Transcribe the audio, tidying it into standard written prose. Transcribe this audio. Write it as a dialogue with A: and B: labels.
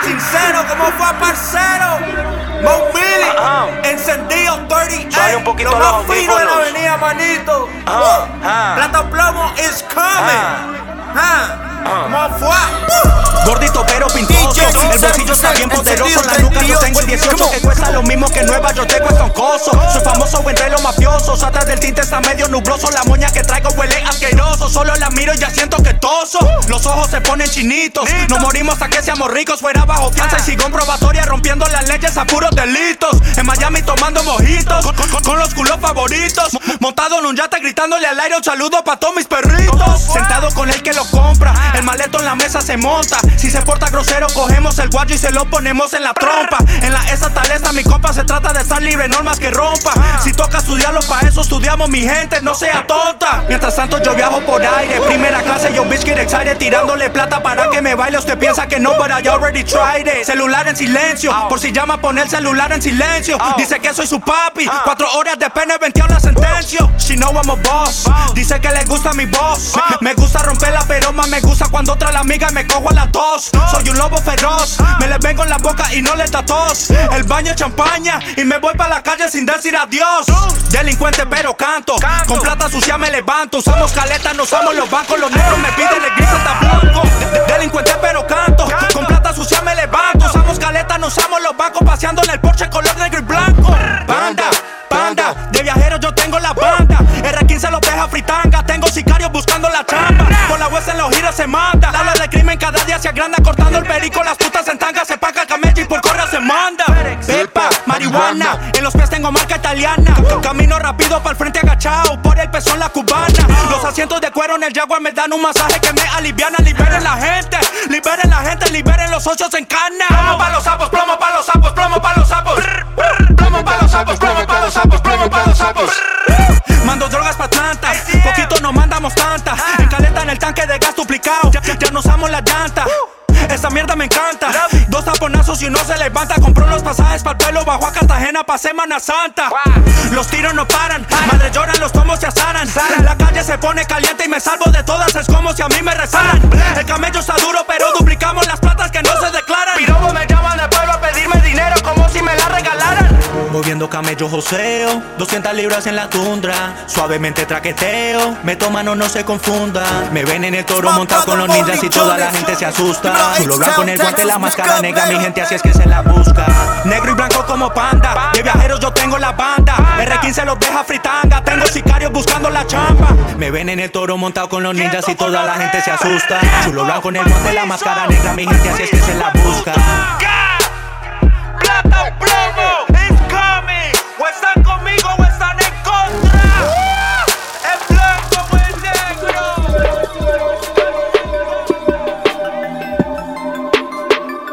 A: Sincero, ¿cómo fue, parcero? Mo Milli, encendido 38.
B: Sale un poquito
A: lo
B: los
A: más fino de la
B: audífonos.
A: avenida, manito. Plata plomo is coming. ¿Cómo fue?
C: Gordito pero pintoso, el bolsillo está bien poderoso. En la nuca yo tengo el 18 que cuesta lo mismo que Nueva York, te cuesta un coso. Soy famoso entre los mafiosos, atrás del tinte está medio nubloso. La moña que traigo huele asqueroso, solo la miro y ya siento que toso. Los ojos se ponen chinitos, no morimos hasta que seamos ricos. Fuera bajo fianza y sigo en probatoria, rompiendo las leyes a puros delitos. En Miami tomando mojitos, con los culos favoritos. Montado en un yate gritándole al aire un saludo pa' todos mis perritos. Sentado con el que lo compra, el maleto en la mesa se monta. Si se porta grosero, cogemos el guayo y se lo ponemos en la trompa. En la esa talesta, mi compa, se trata de estar libre, normas que rompa. Si toca estudiarlo, pa' eso estudiamos, mi gente, no sea tonta. Mientras tanto yo viajo por aire, primera clase, yo bitch get excited, tirándole plata para que me baile. Usted piensa que no, but I already tried it. Celular en silencio, por si llama, pon el celular en silencio. Dice que soy su papi, 4 horas de pena, 20 la sentencia. She know I'm a boss, dice que le gusta mi voz. Me gusta romper la peroma, me gusta cuando otra la amiga me cojo a las dos. Soy un lobo feroz, me le vengo en la boca y no le da tos. El baño es champaña y me voy pa' la calle sin decir adiós. Delincuente pero canto, con plata sucia me levanto. Usamos caleta, no usamos los bancos. Los negros me piden el gris hasta blanco. Delincuente pero canto, con plata sucia me levanto. Usamos caleta, no usamos los bancos. Paseando en el Porsche color negro y blanco. Banda, de viajeros yo tengo la banda. R15 los deja fritanga. Tengo sicarios buscando la chamba. Con la huesa en los giros se manda. La ola de crimen cada día se agranda. Cortando el perico, las putas en tanga. Se paga el camello y por correo se manda. Pepa, marihuana, en los pies tengo marca italiana. Camino rápido pa'l frente agachado, por el pezón la cubana. Los asientos de cuero en el Jaguar me dan un masaje que me aliviana. Liberen la gente, liberen los socios en cana. Plomo pa' los sapos, plomo pa' los sapos, plomo pa' los sapos. Plomo pa' los sapos, plomo pa' los sapos, plomo pa' los sapos. Mando drogas pa' Atlanta, poquito no mandamos tanta. En caleta en el tanque de gas duplicado, ya no usamos la llanta. Esa mierda me encanta. 2 taponazos y uno se levanta. Compró los pasajes pa'l pueblo, bajó a Cartagena pa' Semana Santa. Los tiros no paran, madre lloran, los tomos se asaran. La calle se pone caliente y me salvo de todas. Es como si a mí me rezaran. El camello está duro pero duplicamos las platas que no se declaran. Pirobos me llaman del pueblo a pedirme dinero como si me la regalaran. Moviendo camello joseo, 200 libras en la tundra. Suavemente traqueteo, meto mano no se confunda. Me ven en el toro montado con los ninjas y toda la gente se asusta. Chulo blanco en el guante, la máscara negra, mi gente así es que se la busca. Negro y blanco como panda, de viajeros yo tengo la banda. R15 los deja fritanga, tengo sicarios buscando la chamba. Me ven en el toro montado con los ninjas y toda la gente se asusta. Chulo blanco en el guante, la máscara negra, mi gente así es que se la busca.